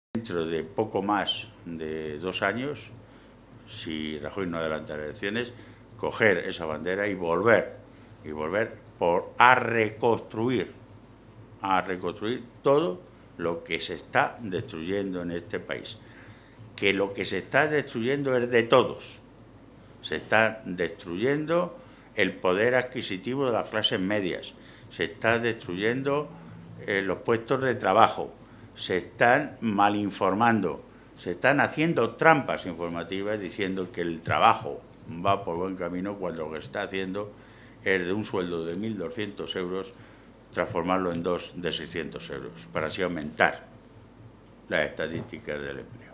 Dentro de poco más de 2 años, si Rajoy no adelanta las elecciones, coger esa bandera y volver a reconstruir todo lo que se está destruyendo en este país. Que lo que se está destruyendo es de todos. Se está destruyendo el poder adquisitivo de las clases medias, se está destruyendo los puestos de trabajo, se están malinformando, se están haciendo trampas informativas diciendo que el trabajo va por buen camino cuando lo que se está haciendo es de un sueldo de 1.200 euros transformarlo en 2 de 600 euros para así aumentar las estadísticas del empleo.